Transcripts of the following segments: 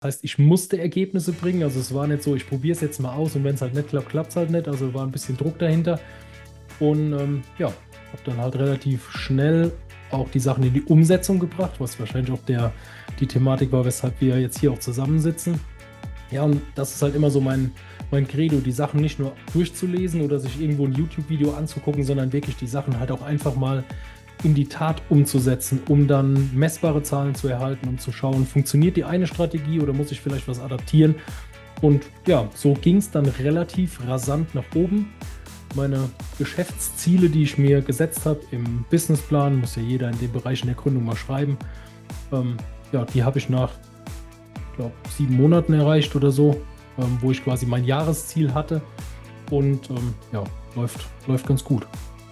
heißt, ich musste Ergebnisse bringen. Also es war nicht so, ich probiere es jetzt mal aus und wenn es halt nicht klappt, klappt es halt nicht. Also war ein bisschen Druck dahinter. Und ja, habe dann halt relativ schnell auch die Sachen in die Umsetzung gebracht, was wahrscheinlich auch die Thematik war, weshalb wir jetzt hier auch zusammensitzen. Ja, und das ist halt immer so mein Credo, die Sachen nicht nur durchzulesen oder sich irgendwo ein YouTube-Video anzugucken, sondern wirklich die Sachen halt auch einfach mal in die Tat umzusetzen, um dann messbare Zahlen zu erhalten, um zu schauen, funktioniert die eine Strategie oder muss ich vielleicht was adaptieren? Und ja, so ging es dann relativ rasant nach oben. Meine Geschäftsziele, die ich mir gesetzt habe im Businessplan, muss ja jeder in dem Bereich in der Gründung mal schreiben, ähm, ja, die habe ich nach, glaube 7 Monaten erreicht oder so, wo ich quasi mein Jahresziel hatte. Und ja, läuft ganz gut.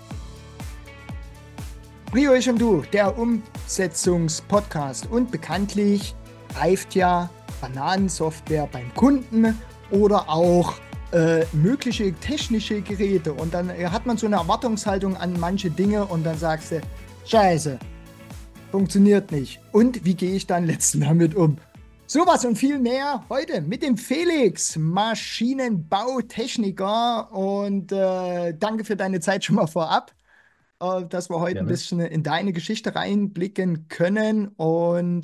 Rio, ich und du, der Umsetzungspodcast. Und bekanntlich reift ja Bananensoftware beim Kunden oder auch mögliche technische Geräte. Und dann hat man so eine Erwartungshaltung an manche Dinge und dann sagst du, Scheiße, funktioniert nicht. Und wie gehe ich dann letzten damit um? Sowas und viel mehr heute mit dem Felix, Maschinenbautechniker. Und danke für deine Zeit schon mal vorab, dass wir heute ein Gerne. bisschen in deine Geschichte reinblicken können. Und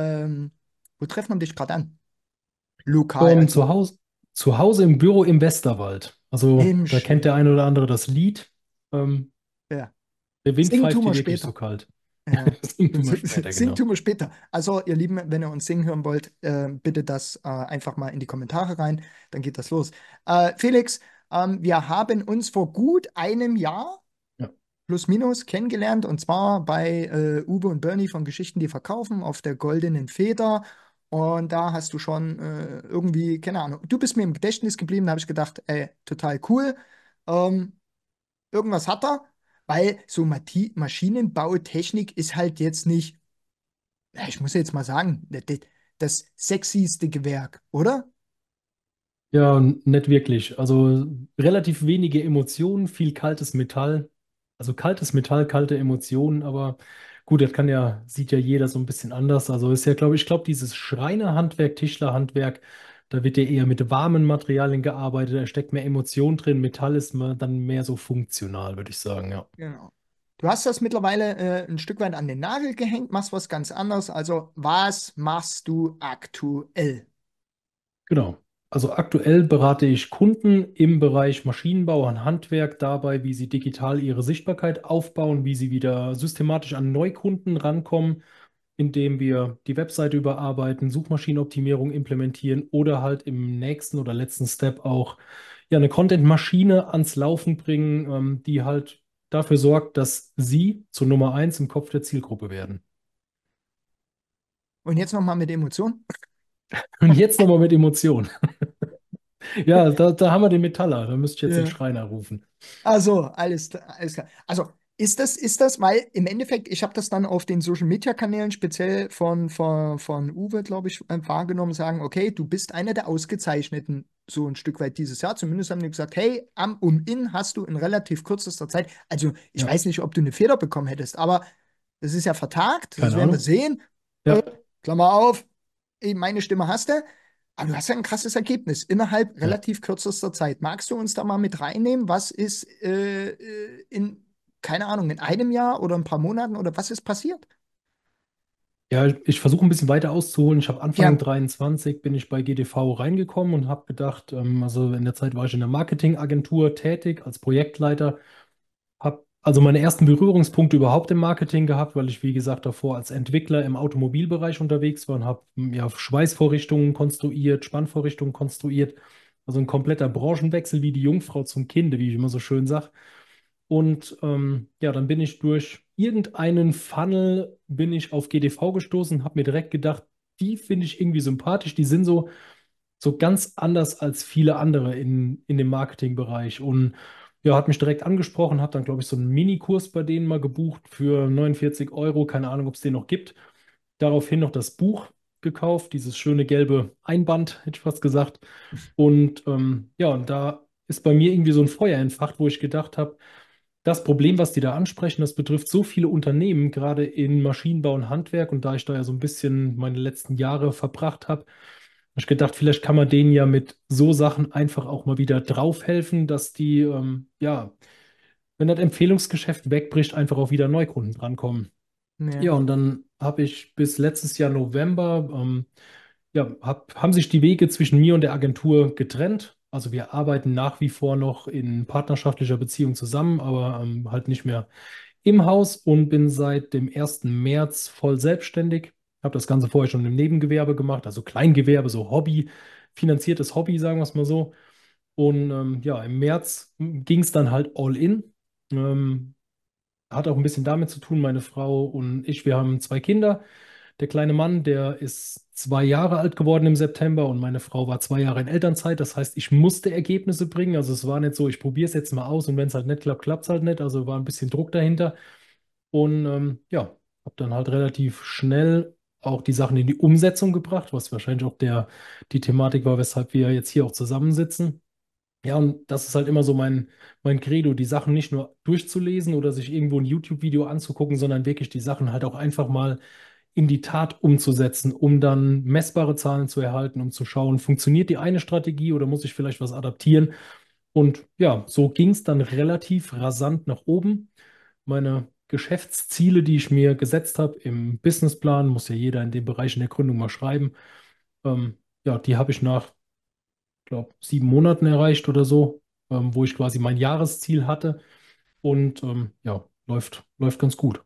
wo treffen wir dich gerade an? Lokal, Ähm, also zu Hause, zu Hause im Büro im Westerwald. Also im da kennt der schönen. eine oder andere das Lied. Ähm, Ja. Der Wind Singen tun pfeift wir hier wirklich so später. kalt. Ja. Das tun wir später, Singen genau. tun wir später. Also, ihr Lieben, wenn ihr uns singen hören wollt, bitte das einfach mal in die Kommentare rein. Dann geht das los. Felix, wir haben uns vor gut einem Jahr Ja. plus minus kennengelernt und zwar bei Uwe und Bernie von Geschichten, die verkaufen auf der Goldenen Feder. Und da hast du schon irgendwie, keine Ahnung, du bist mir im Gedächtnis geblieben. Da habe ich gedacht, ey, total cool. Ähm, irgendwas hat er, weil so Maschinenbautechnik ist halt jetzt nicht, ja, ich muss jetzt mal sagen, das sexyste Gewerk, oder? Ja, nicht wirklich. Also relativ wenige Emotionen, viel kaltes Metall. Also kaltes Metall, kalte Emotionen, aber gut, sieht ja jeder so ein bisschen anders. Also ist ja, glaube ich, dieses Schreinerhandwerk, Tischlerhandwerk, da wird ja eher mit warmen Materialien gearbeitet, da steckt mehr Emotion drin. Metall ist dann mehr so funktional, würde ich sagen, ja. Genau. Du hast das mittlerweile ein Stück weit an den Nagel gehängt, machst was ganz anderes. Also, was machst du aktuell? Genau. Also aktuell berate ich Kunden im Bereich Maschinenbau und Handwerk dabei, wie sie digital ihre Sichtbarkeit aufbauen, wie sie wieder systematisch an Neukunden rankommen, indem wir die Webseite überarbeiten, Suchmaschinenoptimierung implementieren oder halt im nächsten oder letzten Step auch ja, eine Content-Maschine ans Laufen bringen, die halt dafür sorgt, dass sie zur Nummer eins im Kopf der Zielgruppe werden. Und jetzt nochmal mit Emotion. Und jetzt nochmal mit Emotionen. Ja, da haben wir den Metaller, da müsste ich jetzt den Ja. Schreiner rufen. Also, alles klar. Also, ist das, weil im Endeffekt, ich habe das dann auf den Social Media Kanälen speziell von Uwe, glaube ich, wahrgenommen, sagen, okay, du bist einer der Ausgezeichneten, so ein Stück weit dieses Jahr. Zumindest haben die gesagt, hey, am und in hast du in relativ kürzester Zeit, also ich Ja, weiß nicht, ob du eine Feder bekommen hättest, aber das ist ja vertagt, das keine werden wir Ahnung. sehen. Äh, Ja, Klammer auf, meine Stimme hast du. Aber du hast ja ein krasses Ergebnis innerhalb ja. relativ kürzester Zeit. Magst du uns da mal mit reinnehmen? Was ist keine Ahnung, in einem Jahr oder ein paar Monaten oder was ist passiert? Ja, ich versuche ein bisschen weiter auszuholen. Ich habe Anfang Ja, 23 bin ich bei GDV reingekommen und habe gedacht, also in der Zeit war ich in der Marketingagentur tätig als Projektleiter. Habe also meine ersten Berührungspunkte überhaupt im Marketing gehabt, weil ich, wie gesagt, davor als Entwickler im Automobilbereich unterwegs war und habe ja, Schweißvorrichtungen konstruiert, Spannvorrichtungen konstruiert. Also ein kompletter Branchenwechsel wie die Jungfrau zum Kinde, wie ich immer so schön sage. Und ja, dann bin ich durch irgendeinen Funnel bin ich auf GDV gestoßen, habe mir direkt gedacht, die finde ich irgendwie sympathisch. Die sind so ganz anders als viele andere in dem Marketingbereich. Und ja, hat mich direkt angesprochen, habe dann, glaube ich, so einen Minikurs bei denen mal gebucht für 49 Euro. Keine Ahnung, ob es den noch gibt. Daraufhin noch das Buch gekauft, dieses schöne gelbe Einband, hätte ich fast gesagt. Und ja, und da ist bei mir irgendwie so ein Feuer entfacht, wo ich gedacht habe, das Problem, was die da ansprechen, das betrifft so viele Unternehmen, gerade in Maschinenbau und Handwerk. Und da ich da ja so ein bisschen meine letzten Jahre verbracht habe, Ich gedacht, vielleicht kann man denen ja mit so Sachen einfach auch mal wieder draufhelfen, dass die, ja, wenn das Empfehlungsgeschäft wegbricht, einfach auch wieder Neukunden drankommen. Nee. Ja, und dann habe ich bis letztes Jahr November, ja, haben sich die Wege zwischen mir und der Agentur getrennt. Also wir arbeiten nach wie vor noch in partnerschaftlicher Beziehung zusammen, aber halt nicht mehr im Haus und bin seit dem 1. März voll selbstständig. Habe das Ganze vorher schon im Nebengewerbe gemacht, also Kleingewerbe, so Hobby, finanziertes Hobby, sagen wir es mal so. Und ja, im März ging es dann halt all in. Ähm, Hat auch ein bisschen damit zu tun, meine Frau und ich, wir haben 2 Kinder. Der kleine Mann, der ist 2 Jahre alt geworden im September und meine Frau war 2 Jahre in Elternzeit. Das heißt, ich musste Ergebnisse bringen. Also es war nicht so, ich probiere es jetzt mal aus und wenn es halt nicht klappt, klappt es halt nicht. Also war ein bisschen Druck dahinter. Und ja, habe dann halt relativ schnell auch die Sachen in die Umsetzung gebracht, was wahrscheinlich auch die Thematik war, weshalb wir jetzt hier auch zusammensitzen. Ja, und das ist halt immer so mein Credo, die Sachen nicht nur durchzulesen oder sich irgendwo ein YouTube-Video anzugucken, sondern wirklich die Sachen halt auch einfach mal in die Tat umzusetzen, um dann messbare Zahlen zu erhalten, um zu schauen, funktioniert die eine Strategie oder muss ich vielleicht was adaptieren? Und ja, so ging es dann relativ rasant nach oben. Meine Geschäftsziele, die ich mir gesetzt habe im Businessplan, muss ja jeder in dem Bereich in der Gründung mal schreiben. Ja, die habe ich nach, glaube 7 Monaten erreicht oder so, wo ich quasi mein Jahresziel hatte. Und ja, läuft ganz gut.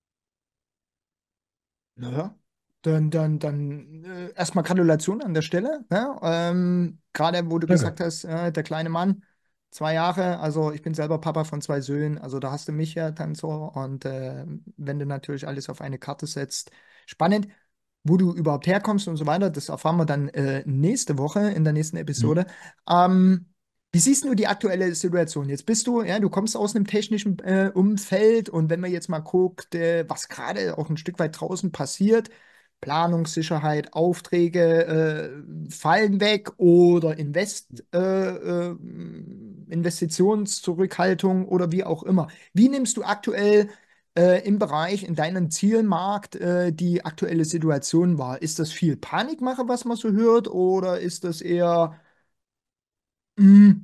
Naja, dann erstmal Gratulation an der Stelle. Ne? Gerade wo du Danke. gesagt hast, der kleine Mann, 2 Jahre, also ich bin selber Papa von 2 Söhnen, also da hast du mich ja dann so. Und wenn du natürlich alles auf eine Karte setzt, spannend, wo du überhaupt herkommst und so weiter, das erfahren wir dann nächste Woche in der nächsten Mhm. Episode. Ähm, Wie siehst du die aktuelle Situation? Jetzt bist du, ja, du kommst aus einem technischen Umfeld und wenn man jetzt mal guckt, was gerade auch ein Stück weit draußen passiert, Planungssicherheit, Aufträge fallen weg oder Investitionszurückhaltung oder wie auch immer. Wie nimmst du aktuell im Bereich, in deinem Zielmarkt die aktuelle Situation wahr? Ist das viel Panikmache, was man so hört, oder ist das eher, mh,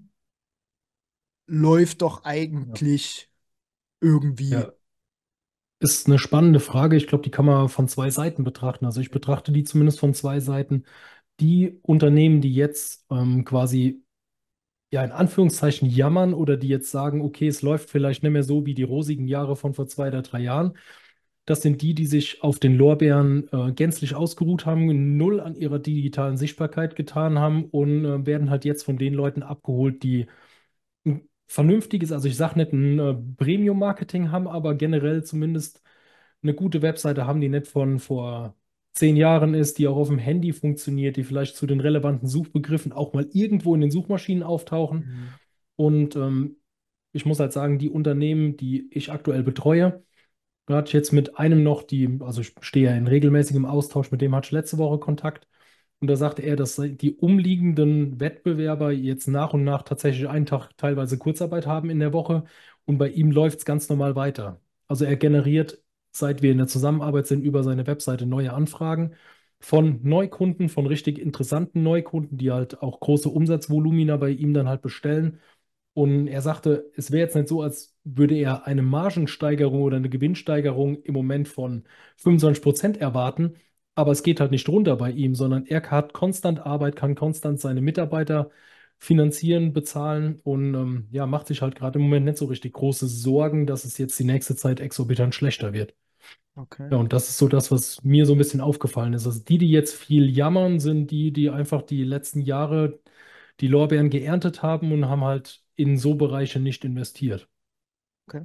läuft doch Ja. eigentlich irgendwie? Ja, ist eine spannende Frage. Ich glaube, die kann man von 2 Seiten betrachten. Also ich betrachte die zumindest von 2 Seiten. Die Unternehmen, die jetzt quasi ja in Anführungszeichen jammern oder die jetzt sagen, okay, es läuft vielleicht nicht mehr so wie die rosigen Jahre von vor 2 oder 3 Jahren. Das sind die, die sich auf den Lorbeeren gänzlich ausgeruht haben, null an ihrer digitalen Sichtbarkeit getan haben und werden halt jetzt von den Leuten abgeholt, die ein vernünftiges, also ich sage nicht ein Premium-Marketing haben, aber generell zumindest eine gute Webseite haben, die nicht von vor 10 Jahren ist, die auch auf dem Handy funktioniert, die vielleicht zu den relevanten Suchbegriffen auch mal irgendwo in den Suchmaschinen auftauchen. Mhm. Und ich muss halt sagen, die Unternehmen, die ich aktuell betreue, da hatte ich jetzt mit einem noch, also ich stehe ja in regelmäßigem Austausch, mit dem hatte ich letzte Woche Kontakt. Und da sagte er, dass die umliegenden Wettbewerber jetzt nach und nach tatsächlich einen Tag teilweise Kurzarbeit haben in der Woche. Und bei ihm läuft es ganz normal weiter. Also er generiert, seit wir in der Zusammenarbeit sind, über seine Webseite neue Anfragen von Neukunden, von richtig interessanten Neukunden, die halt auch große Umsatzvolumina bei ihm dann halt bestellen. Und er sagte, es wäre jetzt nicht so, als würde er eine Margensteigerung oder eine Gewinnsteigerung im Moment von 25% erwarten, aber es geht halt nicht runter bei ihm, sondern er hat konstant Arbeit, kann konstant seine Mitarbeiter finanzieren, bezahlen und ja, macht sich halt gerade im Moment nicht so richtig große Sorgen, dass es jetzt die nächste Zeit exorbitant schlechter wird. Okay. Ja, und das ist so das, was mir so ein bisschen aufgefallen ist. Also die jetzt viel jammern, sind die, die einfach die letzten Jahre die Lorbeeren geerntet haben und haben halt in so Bereiche nicht investiert. Okay.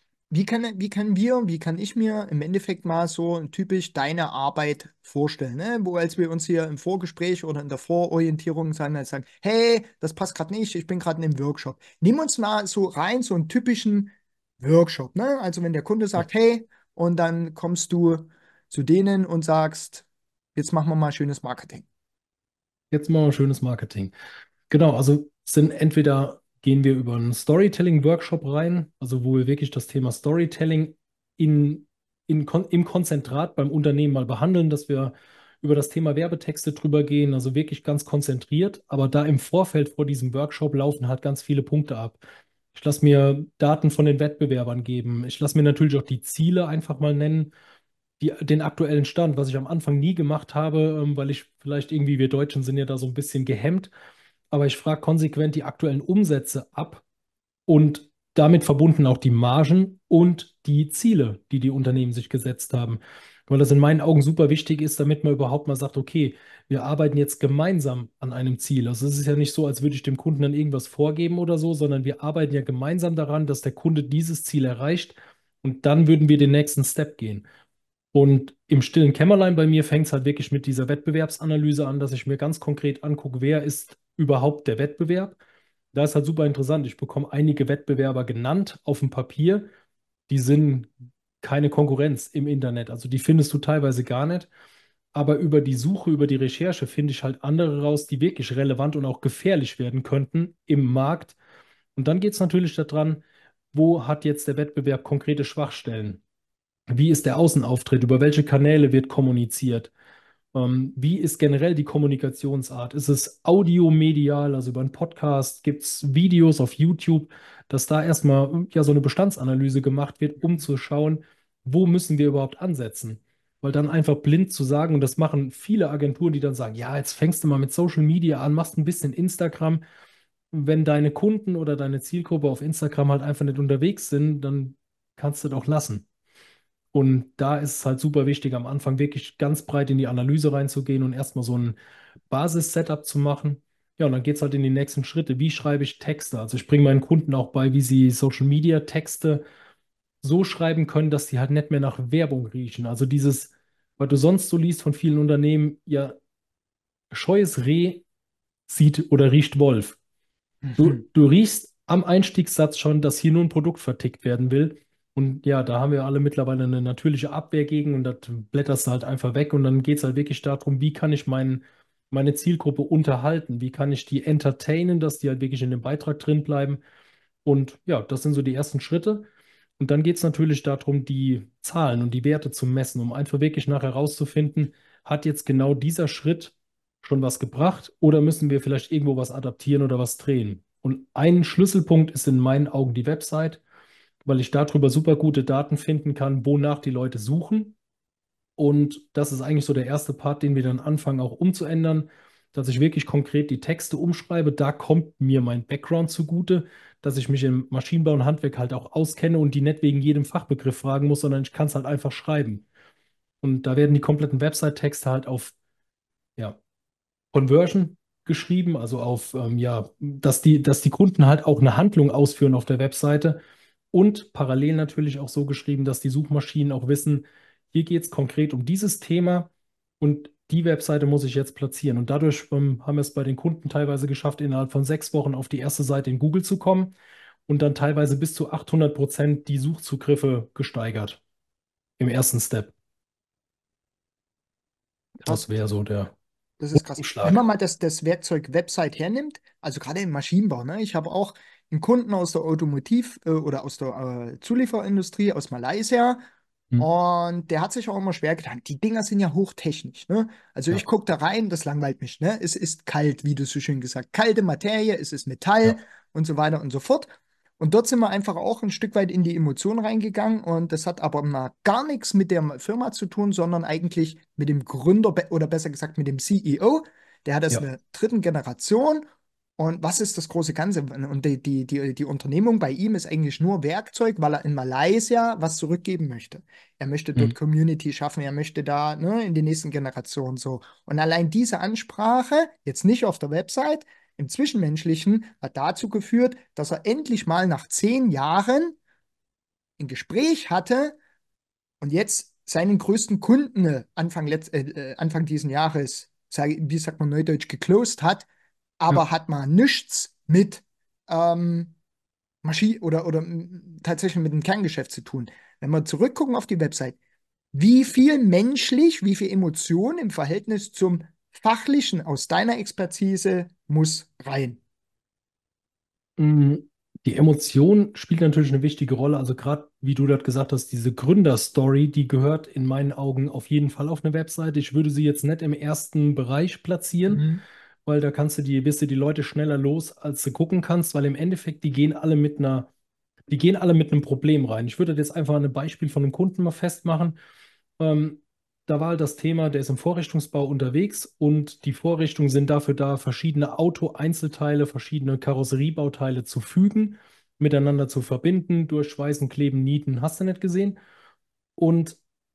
Wie kann ich mir im Endeffekt mal so typisch deine Arbeit vorstellen, ne? Wo als wir uns hier im Vorgespräch oder in der Vororientierung sagen, hey, das passt gerade nicht, ich bin gerade in einem Workshop. Nimm uns mal so rein, so einen typischen Workshop, ne? Also wenn der Kunde Ja. sagt, hey, und dann kommst du zu denen und sagst, jetzt machen wir mal schönes Marketing. Jetzt mal ein schönes Marketing. Genau, also sind entweder gehen wir über einen Storytelling-Workshop rein, also wo wir wirklich das Thema Storytelling im Konzentrat beim Unternehmen mal behandeln, dass wir über das Thema Werbetexte drüber gehen, also wirklich ganz konzentriert. Aber da im Vorfeld vor diesem Workshop laufen halt ganz viele Punkte ab. Ich lasse mir Daten von den Wettbewerbern geben. Ich lasse mir natürlich auch die Ziele einfach mal nennen, den aktuellen Stand, was ich am Anfang nie gemacht habe, weil ich vielleicht irgendwie, wir Deutschen sind ja da so ein bisschen gehemmt, aber ich frage konsequent die aktuellen Umsätze ab und damit verbunden auch die Margen und die Ziele, die die Unternehmen sich gesetzt haben. Weil das in meinen Augen super wichtig ist, damit man überhaupt mal sagt, okay, wir arbeiten jetzt gemeinsam an einem Ziel. Also es ist ja nicht so, als würde ich dem Kunden dann irgendwas vorgeben oder so, sondern wir arbeiten ja gemeinsam daran, dass der Kunde dieses Ziel erreicht und dann würden wir den nächsten Step gehen. Und im stillen Kämmerlein bei mir fängt es halt wirklich mit dieser Wettbewerbsanalyse an, dass ich mir ganz konkret angucke, wer ist überhaupt der Wettbewerb. Da ist halt super interessant. Ich bekomme einige Wettbewerber genannt auf dem Papier. Die sind keine Konkurrenz im Internet. Also die findest du teilweise gar nicht. Aber über die Suche, über die Recherche finde ich halt andere raus, die wirklich relevant und auch gefährlich werden könnten im Markt. Und dann geht es natürlich daran, wo hat jetzt der Wettbewerb konkrete Schwachstellen? Wie ist der Außenauftritt? Über welche Kanäle wird kommuniziert? Wie ist generell die Kommunikationsart? Ist es audiomedial, also über einen Podcast? Gibt es Videos auf YouTube, dass da erstmal ja so eine Bestandsanalyse gemacht wird, um zu schauen, wo müssen wir überhaupt ansetzen? Weil dann einfach blind zu sagen, und das machen viele Agenturen, die dann sagen, ja, jetzt fängst du mal mit Social Media an, machst ein bisschen Instagram. Wenn deine Kunden oder deine Zielgruppe auf Instagram halt einfach nicht unterwegs sind, dann kannst du doch lassen. Und da ist es halt super wichtig, am Anfang wirklich ganz breit in die Analyse reinzugehen und erstmal so ein Basis-Setup zu machen. Ja, und dann geht es halt in die nächsten Schritte. Wie schreibe ich Texte? Also ich bringe meinen Kunden auch bei, wie sie Social-Media-Texte so schreiben können, dass die halt nicht mehr nach Werbung riechen. Also dieses, was du sonst so liest von vielen Unternehmen, ja, scheues Reh sieht oder riecht Wolf. Mhm. Du riechst am Einstiegssatz schon, dass hier nur ein Produkt vertickt werden will. Und ja, da haben wir alle mittlerweile eine natürliche Abwehr gegen und das blätterst du halt einfach weg. Und dann geht es halt wirklich darum, wie kann ich meine Zielgruppe unterhalten? Wie kann ich die entertainen, dass die halt wirklich in dem Beitrag drin bleiben? Und ja, das sind so die ersten Schritte. Und dann geht es natürlich darum, die Zahlen und die Werte zu messen, um einfach wirklich nachher herauszufinden, hat jetzt genau dieser Schritt schon was gebracht oder müssen wir vielleicht irgendwo was adaptieren oder was drehen? Und ein Schlüsselpunkt ist in meinen Augen die Website, weil ich darüber super gute Daten finden kann, wonach die Leute suchen. Und das ist eigentlich so der erste Part, den wir dann anfangen auch umzuändern, dass ich wirklich konkret die Texte umschreibe. Da kommt mir mein Background zugute, dass ich mich im Maschinenbau und Handwerk halt auch auskenne und die nicht wegen jedem Fachbegriff fragen muss, sondern ich kann es halt einfach schreiben. Und da werden die kompletten Website-Texte halt auf ja, Conversion geschrieben, also auf, ja, dass die Kunden halt auch eine Handlung ausführen auf der Webseite und parallel natürlich auch so geschrieben, dass die Suchmaschinen auch wissen, hier geht es konkret um dieses Thema und die Webseite muss ich jetzt platzieren. Und dadurch haben wir es bei den Kunden teilweise geschafft, innerhalb von 6 Wochen auf die erste Seite in Google zu kommen und dann teilweise bis zu 800% die Suchzugriffe gesteigert im ersten Step. Das Krass. wäre so der Das ist krass. Wenn man Umschlag. mal das Werkzeug Website hernimmt, also gerade im Maschinenbau, ne? Ich habe auch einen Kunden aus der oder aus der Zulieferindustrie aus Malaysia Hm. und der hat sich auch immer schwer getan. Die Dinger sind ja hochtechnisch, ne? Also ich Ja, gucke da rein, das langweilt mich, ne? Es ist kalt, wie du so schön gesagt, kalte Materie, es ist Metall ja. und so weiter und so fort. Und dort sind wir einfach auch ein Stück weit in die Emotionen reingegangen und das hat aber mal gar nichts mit der Firma zu tun, sondern eigentlich mit dem Gründer oder besser gesagt mit dem CEO. Der hat das in Ja. der dritten Generation. Und was ist das große Ganze? Und die Unternehmung bei ihm ist eigentlich nur Werkzeug, weil er in Malaysia was zurückgeben möchte. Er möchte Hm. dort Community schaffen, er möchte da, ne, in die nächsten Generationen so. Und allein diese Ansprache, jetzt nicht auf der Website, im Zwischenmenschlichen hat dazu geführt, dass er endlich mal nach 10 Jahren ein Gespräch hatte und jetzt seinen größten Kunden Anfang diesen Jahres, wie sagt man neudeutsch, geclosed hat, Ja. aber hat mal nichts mit Maschine oder tatsächlich mit dem Kerngeschäft zu tun. Wenn wir zurückgucken auf die Website, wie viel menschlich, wie viel Emotion im Verhältnis zum Fachlichen aus deiner Expertise muss rein? Mm, Die Emotion spielt natürlich eine wichtige Rolle. Also gerade wie du das gesagt hast, diese Gründerstory, die gehört in meinen Augen auf jeden Fall auf eine Webseite. Ich würde sie jetzt nicht im ersten Bereich platzieren, Mhm. weil da bist du die Leute schneller los, als du gucken kannst, weil im Endeffekt, die gehen alle mit einem Problem rein. Ich würde jetzt einfach ein Beispiel von einem Kunden mal festmachen. Ähm, Da war halt das Thema, der ist im Vorrichtungsbau unterwegs und die Vorrichtungen sind dafür da, verschiedene Auto-Einzelteile, verschiedene Karosseriebauteile zu fügen, miteinander zu verbinden, durch Schweißen, Kleben, Nieten, hast du nicht gesehen. Und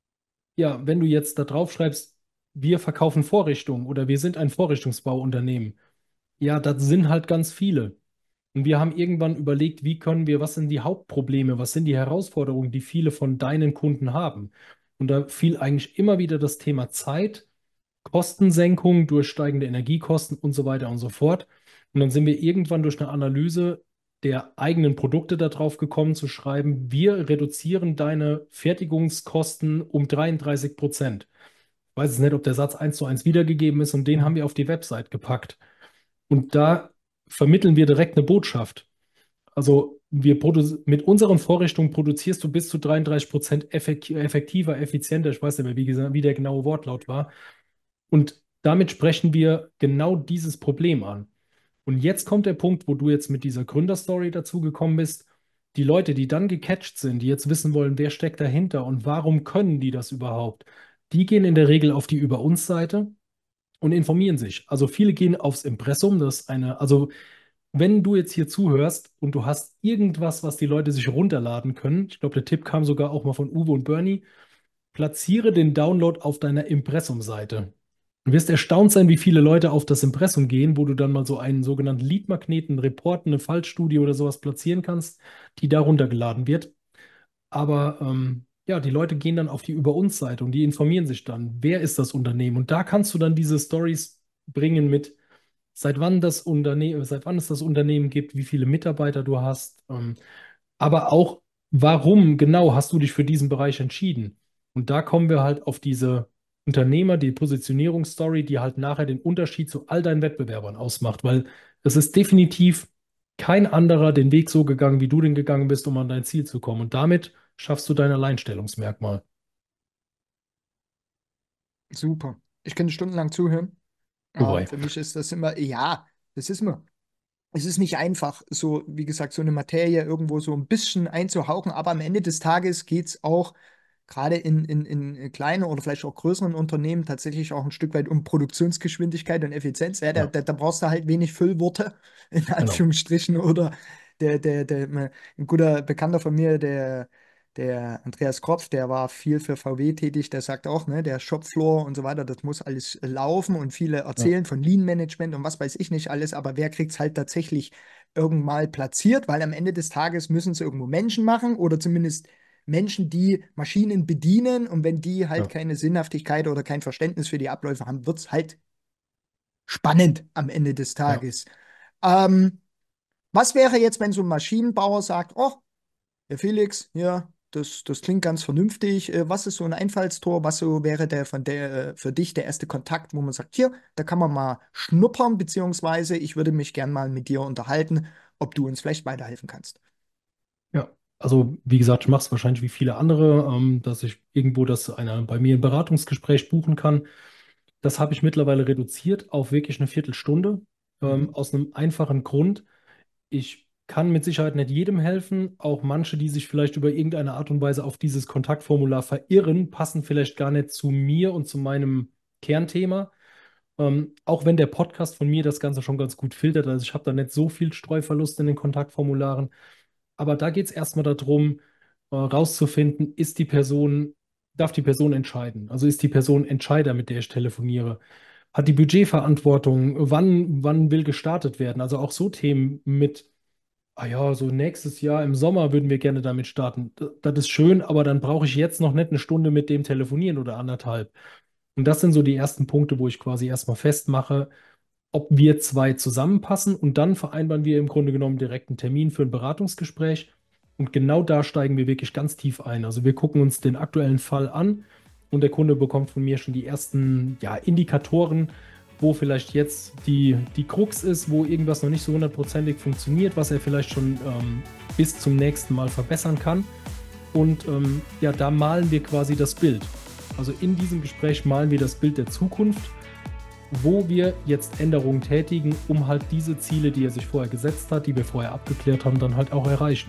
ja, wenn du jetzt da drauf schreibst, wir verkaufen Vorrichtungen oder wir sind ein Vorrichtungsbauunternehmen, ja, das sind halt ganz viele. Und wir haben irgendwann überlegt, was sind die Hauptprobleme, was sind die Herausforderungen, die viele von deinen Kunden haben. Und da fiel eigentlich immer wieder das Thema Zeit, Kostensenkung durch steigende Energiekosten und so weiter und so fort. Und dann sind wir irgendwann durch eine Analyse der eigenen Produkte darauf gekommen, zu schreiben, wir reduzieren deine Fertigungskosten um 33%. Ich weiß jetzt nicht, ob der Satz eins zu eins wiedergegeben ist und den haben Mhm. wir auf die Website gepackt. Und da vermitteln wir direkt eine Botschaft. Also mit unseren Vorrichtungen produzierst du bis zu 33% effektiver, effizienter. Ich weiß nicht mehr, wie der genaue Wortlaut war. Und damit sprechen wir genau dieses Problem an. Und jetzt kommt der Punkt, wo du jetzt mit dieser Gründerstory dazu gekommen bist. Die Leute, die dann gecatcht sind, die jetzt wissen wollen, wer steckt dahinter und warum können die das überhaupt, die gehen in der Regel auf die Über uns Seite und informieren sich. Also viele gehen aufs Impressum, also wenn du jetzt hier zuhörst und du hast irgendwas, was die Leute sich runterladen können, ich glaube, der Tipp kam sogar auch mal von Uwe und Bernie, platziere den Download auf deiner Impressum-Seite. Du wirst erstaunt sein, wie viele Leute auf das Impressum gehen, wo du dann mal so einen sogenannten Lead-Magneten, Report, eine Fallstudie oder sowas platzieren kannst, die da runtergeladen wird. Aber ja, die Leute gehen dann auf die Über uns Seite und die informieren sich dann, wer ist das Unternehmen? Und da kannst du dann diese Stories bringen mit, seit wann es das Unternehmen gibt, wie viele Mitarbeiter du hast, aber auch, warum genau hast du dich für diesen Bereich entschieden? Und da kommen wir halt auf diese Unternehmer, die Positionierungsstory, die halt nachher den Unterschied zu all deinen Wettbewerbern ausmacht, weil es ist definitiv kein anderer den Weg so gegangen, wie du den gegangen bist, um an dein Ziel zu kommen. Und damit schaffst du dein Alleinstellungsmerkmal. Super. Ich könnte stundenlang zuhören. Wobei, Für mich ist das immer, ja, das ist immer. Es ist nicht einfach, so, wie gesagt, so eine Materie irgendwo so ein bisschen einzuhauchen, aber am Ende des Tages geht es auch gerade in kleinen oder vielleicht auch größeren Unternehmen tatsächlich auch ein Stück weit um Produktionsgeschwindigkeit und Effizienz. Ja, ja, da brauchst du halt wenig Füllworte, in genau. Anführungsstrichen, oder ein guter Bekannter von mir, der Andreas Kropf, der war viel für VW tätig, der sagt auch, ne, der Shopfloor und so weiter, das muss alles laufen und viele Ja, erzählen von Lean Management und was weiß ich nicht alles, aber wer kriegt es halt tatsächlich irgendwann mal platziert, weil am Ende des Tages müssen es irgendwo Menschen machen oder zumindest Menschen, die Maschinen bedienen und wenn die halt ja, keine Sinnhaftigkeit oder kein Verständnis für die Abläufe haben, wird es halt spannend am Ende des ja. Tages. Ähm, Was wäre jetzt, wenn so ein Maschinenbauer sagt, oh, Herr Felix, ja, das klingt ganz vernünftig. Was ist so ein Einfallstor? Was so wäre für dich der erste Kontakt, wo man sagt, hier, da kann man mal schnuppern, beziehungsweise ich würde mich gern mal mit dir unterhalten, ob du uns vielleicht weiterhelfen kannst. Ja, also wie gesagt, ich mache es wahrscheinlich wie viele andere, dass ich irgendwo einer bei mir ein Beratungsgespräch buchen kann. Das habe ich mittlerweile reduziert auf wirklich eine Viertelstunde, Mhm. aus einem einfachen Grund. Ich kann mit Sicherheit nicht jedem helfen. Auch manche, die sich vielleicht über irgendeine Art und Weise auf dieses Kontaktformular verirren, passen vielleicht gar nicht zu mir und zu meinem Kernthema. Auch wenn der Podcast von mir das Ganze schon ganz gut filtert, also ich habe da nicht so viel Streuverlust in den Kontaktformularen. Aber da geht es erstmal darum, rauszufinden, darf die Person entscheiden? Also ist die Person Entscheider, mit der ich telefoniere? Hat die Budgetverantwortung? Wann will gestartet werden? Also auch so Themen mit, ah ja, so nächstes Jahr im Sommer würden wir gerne damit starten. Das ist schön, aber dann brauche ich jetzt noch nicht eine Stunde mit dem telefonieren oder anderthalb. Und das sind so die ersten Punkte, wo ich quasi erstmal festmache, ob wir zwei zusammenpassen und dann vereinbaren wir im Grunde genommen direkt einen Termin für ein Beratungsgespräch. Und genau da steigen wir wirklich ganz tief ein. Also wir gucken uns den aktuellen Fall an und der Kunde bekommt von mir schon die ersten, ja, Indikatoren, wo vielleicht jetzt die Krux ist, wo irgendwas noch nicht so hundertprozentig funktioniert, was er vielleicht schon bis zum nächsten Mal verbessern kann. Und ja, da malen wir quasi das Bild. Also in diesem Gespräch malen wir das Bild der Zukunft, wo wir jetzt Änderungen tätigen, um halt diese Ziele, die er sich vorher gesetzt hat, die wir vorher abgeklärt haben, dann halt auch erreichen.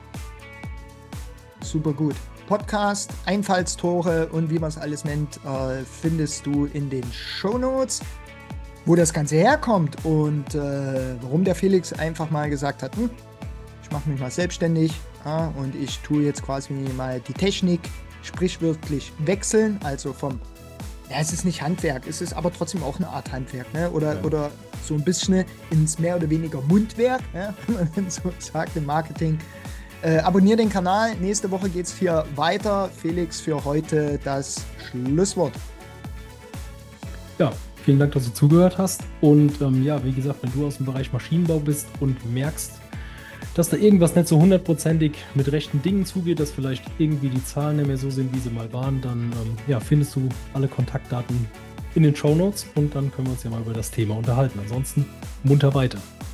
Super gut. Podcast, Einfallstore und wie man es alles nennt, findest du in den Shownotes. Wo das Ganze herkommt und warum der Felix einfach mal gesagt hat, ich mache mich mal selbstständig und ich tue jetzt quasi mal die Technik sprichwörtlich wechseln, also es ist nicht Handwerk, es ist aber trotzdem auch eine Art Handwerk, ne? Oder so ein bisschen ins mehr oder weniger Mundwerk, wenn man so sagt im Marketing. Abonnier den Kanal, nächste Woche geht es hier weiter. Felix, für heute das Schlusswort. Ja, vielen Dank, dass du zugehört hast. Und ja, wie gesagt, wenn du aus dem Bereich Maschinenbau bist und merkst, dass da irgendwas nicht so hundertprozentig mit rechten Dingen zugeht, dass vielleicht irgendwie die Zahlen nicht mehr so sind, wie sie mal waren, dann ja, findest du alle Kontaktdaten in den Shownotes und dann können wir uns ja mal über das Thema unterhalten. Ansonsten munter weiter.